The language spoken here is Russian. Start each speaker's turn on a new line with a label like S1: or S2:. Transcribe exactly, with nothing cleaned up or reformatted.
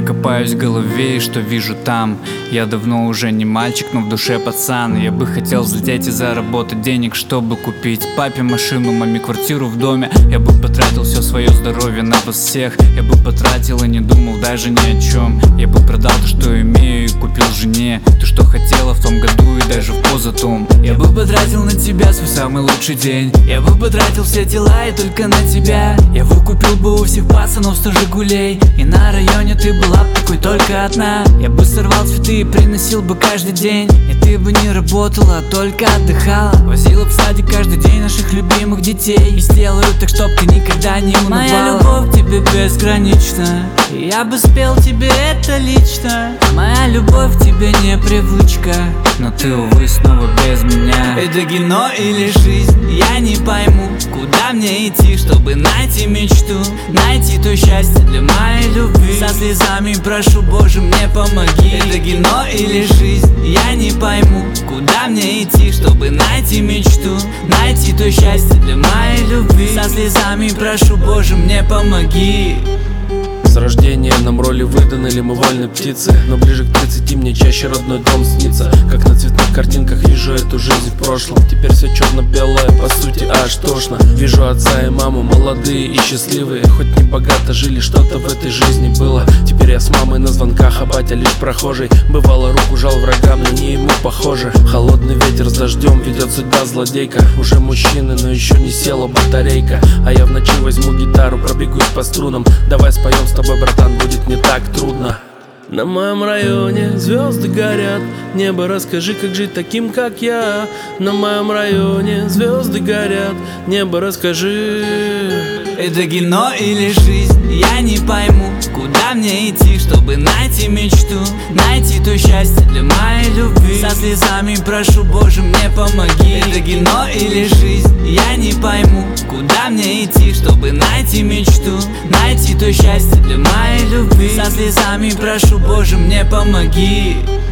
S1: копаюсь в голове, и что вижу там? Я давно уже не мальчик, но в душе пацан. Я бы хотел взлететь и заработать денег, чтобы купить папе машину, маме квартиру в доме. Я бы потратил все свое здоровье на вас всех. Я бы потратил и не думал даже ни о чем. Я бы продал то, что имею, и купил жене то, что хотела в том году и даже в позатом. Я бы потратил на тебя свой самый лучший день. Я бы потратил все дела и только на тебя. Я выкупил бы у всех пацанов сто жигулей, и на районе ты была б такой только одна. Я бы сорвал цветы и приносил бы каждый день, и ты бы не работала, а только отдыхала. Возила в садик каждый день наших любимых детей, и сделаю так, чтоб ты никогда не унывала. Моя любовь к тебе безгранична, и я бы спел тебе это лично. Моя любовь к тебе не привычка, но ты, увы, снова без меня. Это кино или жизнь, я не пойму, куда мне идти, чтобы найти мечту, найти то счастье для моей любви. Со слезами прошу, Боже, мне помоги. Это кино или жизнь, я не пойму, куда мне идти, чтобы найти мечту, найти то счастье для моей любви. Со слезами прошу, Боже, мне помоги.
S2: С рождения нам роли выданы, ли мы вольные птицы, но ближе к тридцати мне чаще родной дом снится. Как на цветных картинках вижу эту жизнь в прошлом. Теперь все черно-белое, по сути аж тошно. Вижу отца и маму, молодые и счастливые, хоть не богато жили, что-то в этой жизни было. Теперь я с мамой на звонках, а батя лишь прохожий. Бывало, руку жал врагам, но не ему похоже. Холодный ветер с дождем ведет судьба злодейка. Уже мужчины, но еще не села батарейка. А я в ночи возьму гитару, пробегусь по струнам. Давай споем с тобой, братан, будет не так трудно. На моем районе звезды горят, небо, расскажи, как жить таким, как я. На моем районе звезды горят, небо, расскажи.
S1: Это кино или жизнь, я не пойму, куда мне идти, чтобы найти мечту, найти то счастье для моей любви. Со слезами прошу, Боже, мне помоги. Это кино или жизнь, я не пойму, куда мне идти, чтобы найти мечту, найти то счастье для моей любви. Со слезами прошу, Боже, мне помоги.